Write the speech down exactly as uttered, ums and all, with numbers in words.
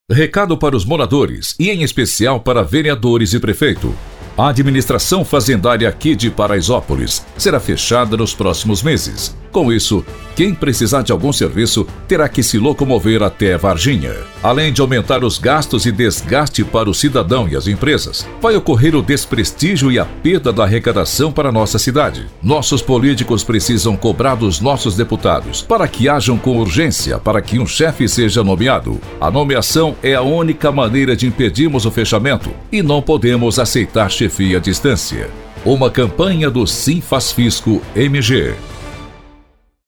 Recado para os moradores e, em especial, para vereadores e prefeito. A administração fazendária aqui de Paraisópolis será fechada nos próximos meses. Com isso, quem precisar de algum serviço terá que se locomover até Varginha. Além de aumentar os gastos e desgaste para o cidadão e as empresas, vai ocorrer o desprestígio e a perda da arrecadação para nossa cidade. Nossos políticos precisam cobrar dos nossos deputados para que ajam com urgência para que um chefe seja nomeado. A nomeação é a única maneira de impedirmos o fechamento e não podemos aceitar chefia à distância. Uma campanha do Sim Faz Fisco M G.